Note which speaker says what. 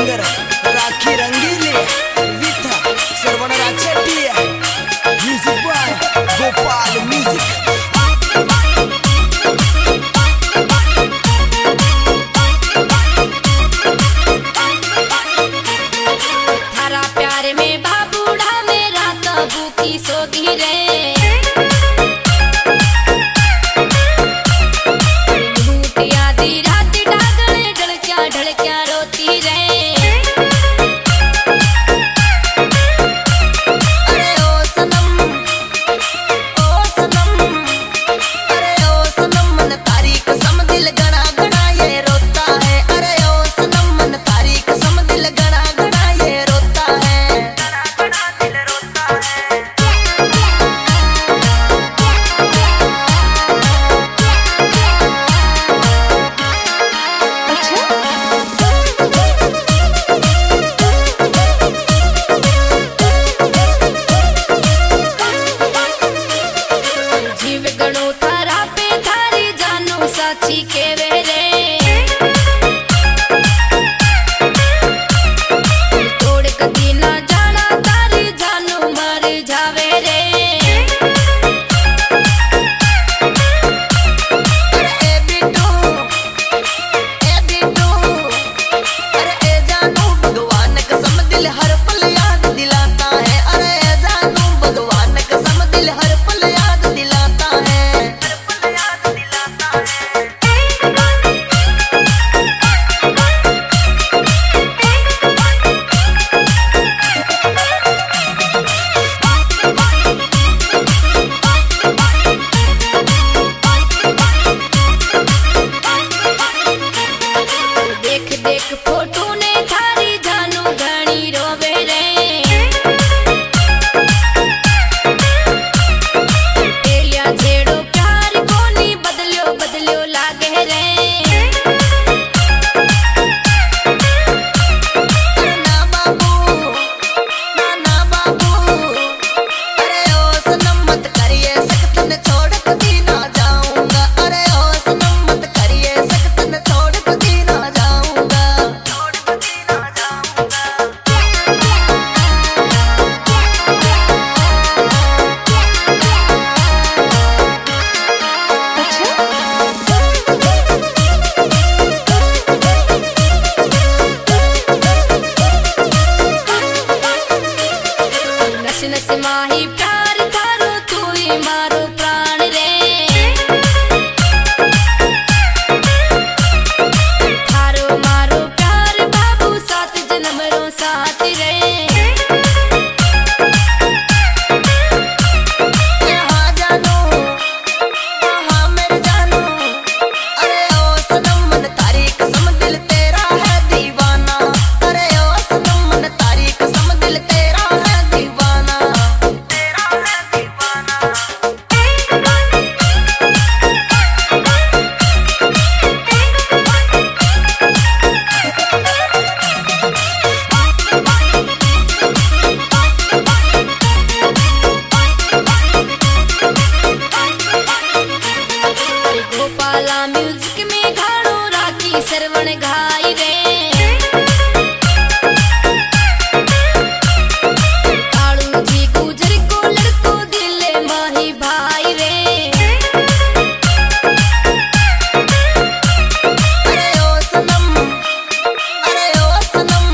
Speaker 1: Singer Rakhi Rangili with Sarvanraj Shetty music by Gopal music.
Speaker 2: थारा प्यार में बाबूढ़ा मेरा तबू की सोगी रे साची के वेरे तोड़ कदी ना जाना तारी जानू मर जावे रे। अरे ए बिट्टू अरे ए जानू भगवान कसम दिल हर पल याद दिलाता है। अरे ए जानू भगवान कसम दिल हर पल याद दिलाता है। देख फोटो ने थारी जानू घणी रोवे रे एलिया छेड़ो प्यार कोनी बदलियो लागे रे। ना बाबू अरे ओ सनम मत करिए सकत न छोड़ कभी ना जाऊंगा। अरे ओ सनम मत करिए सकत न छोड़ कभी ना जाऊंगा। नस नस माही प्यार थारो तू ही मारो प्राण रे थारो मारो प्यार बाबू सात जन्म रो साथ रे। हाँ जानू हाँ मेरे जानू अरे ओ सनम मन तारी कसम दिल तेरा है दीवाना। अरे ओ सनम मन तारी कसम दिल तेरा है दीवाना। गोपाला म्यूजिक में घाणो राखी सरवण घाई रे कालू जी गुजर को लड़को दिल माही भाई रे। अरे ओ सनम